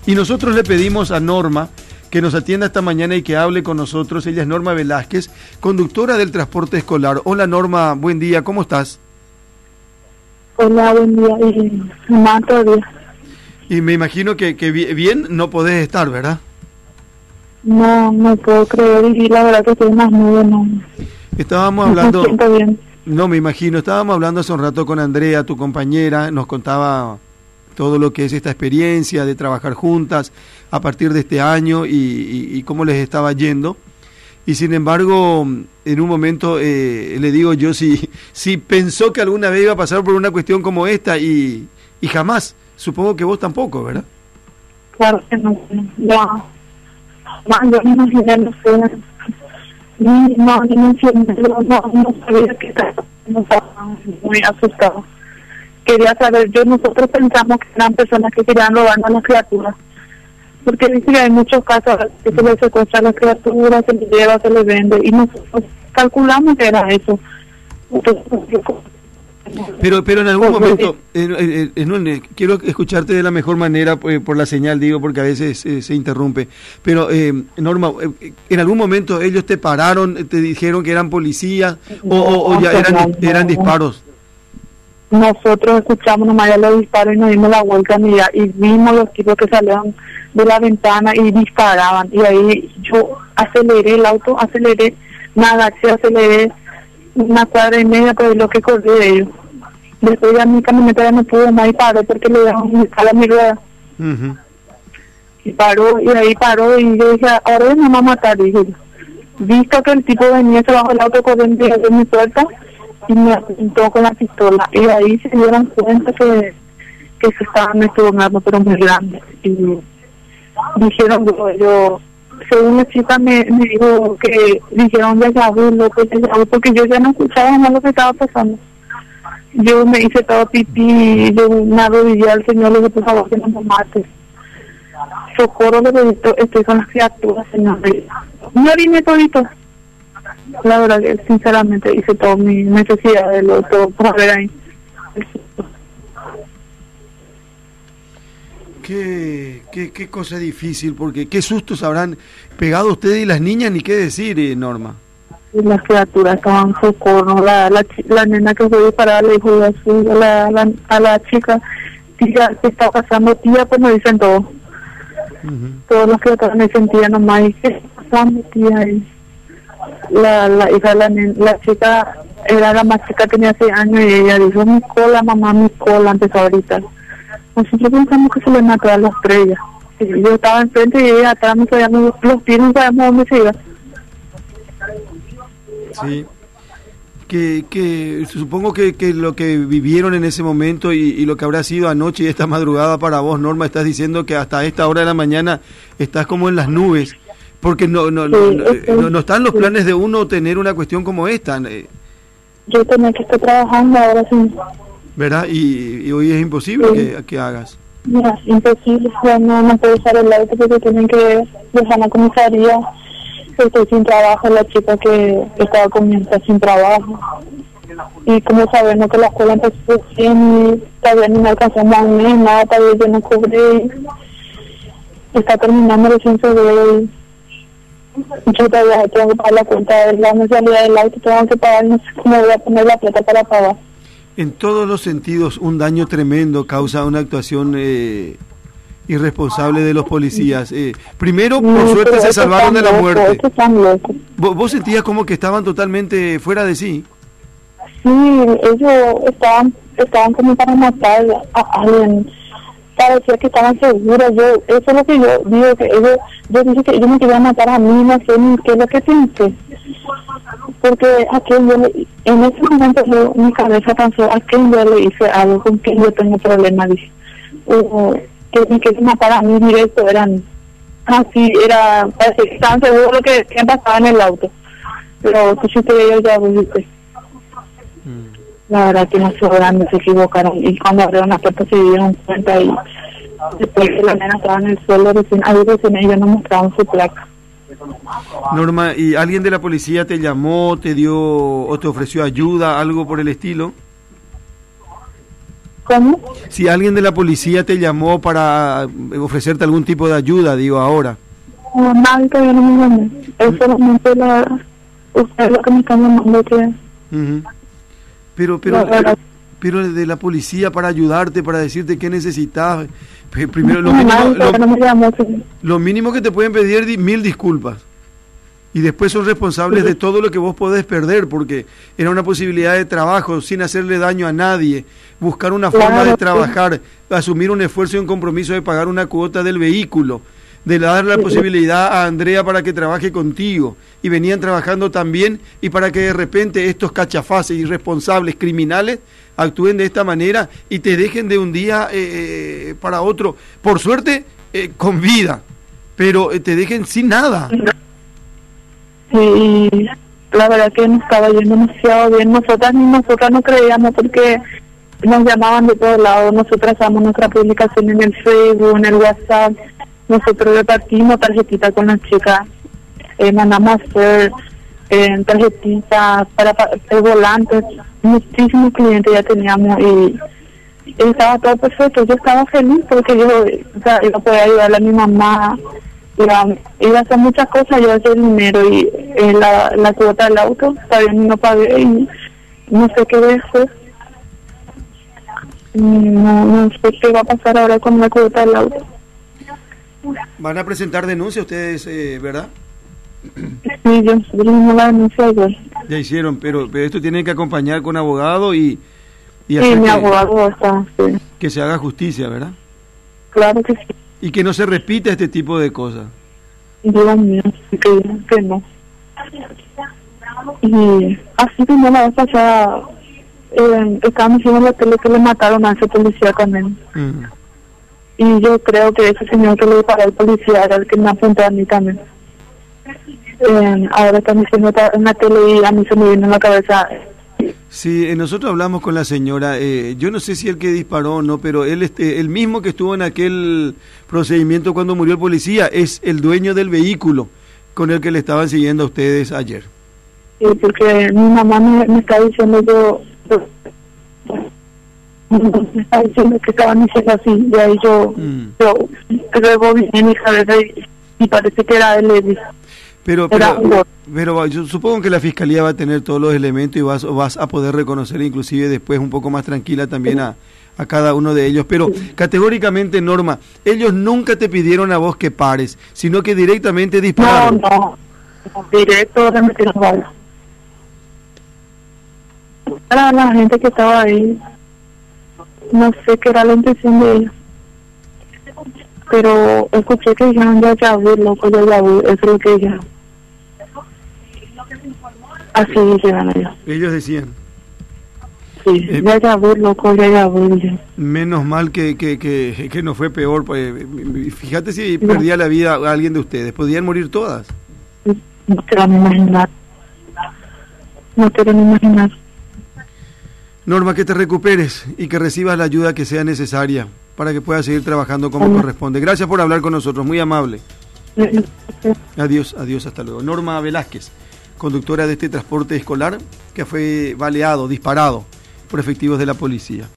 Y nosotros le pedimos a Norma que nos atienda esta mañana y que hable con nosotros. Ella es Norma Velázquez, conductora del transporte escolar. Hola Norma, buen día, ¿cómo estás? Hola, buen día. Y más todavía. Y me imagino que bien no podés estar, ¿verdad? No puedo creer, y la verdad que estoy más nube, no. Estábamos No hablando... me siento bien. No, me imagino, estábamos hablando hace un rato con Andrea, tu compañera, nos contaba todo lo que es esta experiencia de trabajar juntas a partir de este año y cómo les estaba yendo. Y sin embargo, en un momento le digo yo si pensó que alguna vez iba a pasar por una cuestión como esta y jamás. Supongo que vos tampoco, ¿verdad? Claro que no. Ya. Yo me imaginé, no sé. No sabía que estaba muy asustado. Quería saber, nosotros pensamos que eran personas que querían robarnos a las criaturas. Porque dice que hay muchos casos que se les secuestra a las criaturas, se les lleva, se les vende, y nosotros calculamos que era eso. Entonces, pero en algún momento, quiero escucharte de la mejor manera, por la señal digo, porque a veces se interrumpe, pero Norma, en algún momento ellos te pararon, te dijeron que eran policías o ya eran disparos. Nosotros escuchamos nomás ya los disparos y nos dimos la vuelta y vimos los tipos que salieron de la ventana y disparaban, y ahí yo aceleré el auto, nada, aceleré una cuadra y media, pero es lo que corrí de ellos. Después ya mi camioneta ya no pudo más y paró porque le dieron un disparo a mi rueda. Y ahí paró y yo dije, ahora me va a matar, dije. Visto que el tipo venía, se bajó el auto corriendo y abrió mi puerta y me apuntó con la pistola. Y ahí se dieron cuenta que se estaban estudiando, pero muy grande. Y dijeron, yo según la chica me dijo que dijeron ya porque yo ya no escuchaba más lo que estaba pasando. Yo me hice todo pipí, yo me arrodillé al Señor, le dije, por favor, que no me mate. Socorro, le dije, estoy con las criaturas, Señor. Me oriné todito. La verdad que sinceramente hice todo mi necesidad de lo todo por ver ahí. Qué cosa difícil, porque qué sustos habrán pegado ustedes y las niñas, ni qué decir, Norma. Y las criaturas estaban socorro, la nena que fue disparada le dijo así a la chica, tía, ¿qué está pasando, tía? Pues nos dicen todo. Todos los criaturas me sentían nomás, y ¿qué está pasando, tía? Y la hija de la chica era la más chica, tenía 6 años, y ella dijo, mi cola, mamá, mi cola, empezó ahorita. Nosotros pensamos que se le mató a las 3 ya. Yo estaba enfrente y ella atrás, no sabíamos los pies, no sabíamos dónde se iba. Sí, que supongo que lo que vivieron en ese momento y lo que habrá sido anoche y esta madrugada para vos, Norma, estás diciendo que hasta esta hora de la mañana estás como en las nubes, porque no están los planes de uno tener una cuestión como esta. Yo tenía que estar trabajando ahora sí. ¿Verdad? Y hoy es imposible que hagas. Mira, imposible, ya no puedo usar el auto porque tienen que dejar la comisaría. Estoy sin trabajo, la chica que estaba conmigo está sin trabajo. Y como sabemos que la escuela empezó recién y todavía no me alcanzamos un mes, nada, todavía yo no cobré. Está terminando recién febrero y yo todavía tengo que pagar la cuenta de la mensualidad del auto, tengo que pagar, no sé cómo voy a poner la plata para pagar. En todos los sentidos, un daño tremendo causa una actuación irresponsable de los policías. Primero, por suerte, se salvaron de la muerte. ¿Vos sentías como que estaban totalmente fuera de sí? Sí, ellos estaban como para matar a alguien. Parecía que estaban seguros. Eso es lo que yo digo, que yo dije que ellos me querían matar a mí, no sé ni qué es lo que pensé. Porque en ese momento mi cabeza pensó, ¿a quién yo le hice algo con que yo tengo problemas? Dije, que me querían matar a mí directo, eran así, parece que estaban seguros de lo que pasaba en el auto. Pero tú sí que ellos ya viste. La verdad que no se grande, se equivocaron, y cuando abrieron la puerta se dieron cuenta, y después que la nena estaba en el suelo, recién ellos nos mostraron su placa. Norma, ¿y alguien de la policía te llamó, te dio o te ofreció ayuda, algo por el estilo? ¿Cómo? Si alguien de la policía te llamó para ofrecerte algún tipo de ayuda, digo ahora. No, nadie todavía no me llamó. Es solamente usted lo que me están llamando que... Uh-huh. Pero de la policía para ayudarte, para decirte qué necesitas. Primero, lo mínimo que te pueden pedir es 1000 disculpas. Y después son responsables de todo lo que vos podés perder, porque era una posibilidad de trabajo sin hacerle daño a nadie, buscar una forma de trabajar, asumir un esfuerzo y un compromiso de pagar una cuota del vehículo, de dar la posibilidad a Andrea para que trabaje contigo, y venían trabajando también, y para que de repente estos cachafaces, irresponsables, criminales, actúen de esta manera y te dejen de un día para otro, por suerte con vida, pero te dejen sin nada. Sí, la verdad que nos estaba yendo demasiado bien. Nosotras no creíamos porque nos llamaban de todos lados. Nosotras hacemos nuestra publicación en el Facebook, en el WhatsApp. Nosotros repartimos tarjetitas con las chicas. Mandamos a hacer tarjetitas para volantes. Muchísimos clientes ya teníamos y estaba todo perfecto. Yo estaba feliz porque yo iba a poder ayudarle a mi mamá. Iba a hacer muchas cosas, yo hacía el dinero y la cuota del auto, todavía no pagué y no sé qué voy a hacer. No sé qué va a pasar ahora con la cuota del auto. ¿Van a presentar denuncia ustedes, verdad? Sí, yo hicimos la denuncia ayer. Ya hicieron, pero esto tiene que acompañar con abogado y sí, hacer mi abogado está, sí. Que se haga justicia, ¿verdad? Claro que sí. Y que no se repita este tipo de cosas. Dios mío, que no. Y así como la vez pasada, estábamos viendo en la tele que le mataron a ese policía también. Y yo creo que ese señor que le disparó al policía era el que me apuntó a mí también. Ahora están diciendo en la tele y a mí se me vino en la cabeza. Sí, nosotros hablamos con la señora, yo no sé si el que disparó o no, pero él el mismo que estuvo en aquel procedimiento cuando murió el policía es el dueño del vehículo con el que le estaban siguiendo a ustedes ayer. Sí, porque mi mamá me está diciendo me está diciendo que estaban diciendo así, y ahí yo luego vi en mi cabeza y parece que era él. Pero yo supongo que la Fiscalía va a tener todos los elementos y vas a poder reconocer inclusive después un poco más tranquila también a cada uno de ellos. Pero categóricamente, Norma, ellos nunca te pidieron a vos que pares, sino que directamente dispararon. No, directo le metieron balas. Para la gente que estaba ahí, no sé qué era la intención de ellos. Pero escuché que dijeron ya vu, loco, ya vu, eso es lo que dijeron. Así dijeron ellos. Ellos decían. Sí, ya vu, loco, ya vu. Menos mal que no fue peor. Pues, fíjate si perdía la vida a alguien de ustedes. Podían morir todas. No te van a imaginar. No te van a imaginar. Norma, que te recuperes y que recibas la ayuda que sea necesaria para que puedas seguir trabajando como corresponde. Gracias por hablar con nosotros, muy amable. Adiós, hasta luego. Norma Velázquez, conductora de este transporte escolar que fue baleado, disparado por efectivos de la policía.